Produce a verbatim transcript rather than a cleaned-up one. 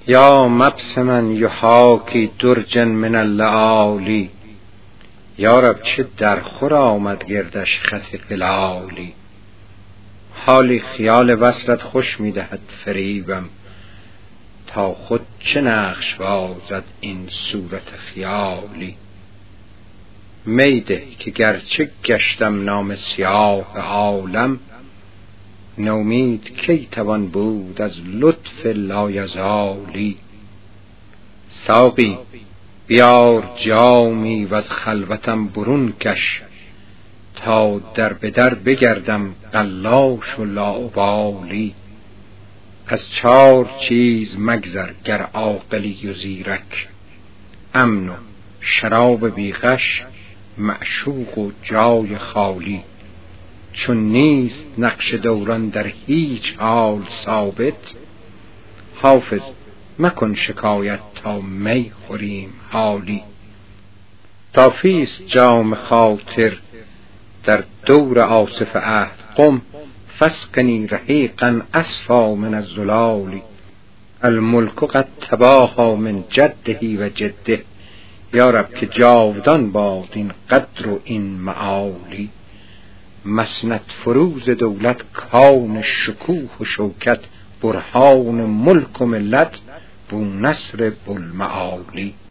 یا مبسما یحاکی درجا من اللآلی، یا رب چه در خور آمد گردش خط قلالی. حالی خیال وصلت خوش می دهد فریبم، تا خود چه نقش بازد این صورت خیالی. میده که گرچه گشتم نام سیاه عالم، نومید کی توان بود از لطف لایزالی. ساقی بیار جامی و از خلوتم برون کش، تا در به در بگردم قلاش و لاابالی. از چار چیز مگذر گر عاقلی و زیرک، امن و شراب بی غش، معشوق و جای خالی. چون نیست نقش دوران در هیچ حال ثابت، حافظ مکن شکایت تا می خوریم حالی. صافی است جام خاطر در دور آصف عهد، قم فاسقنی رحیقا اصفا من الزلال. الملک قد تباهی من جده و جده، یا رب که جاودان باد این قدر و این معالی. مسند فروز دولت کان شکوه و شوکت، برهان ملک و ملت بونصر بوالمعالی.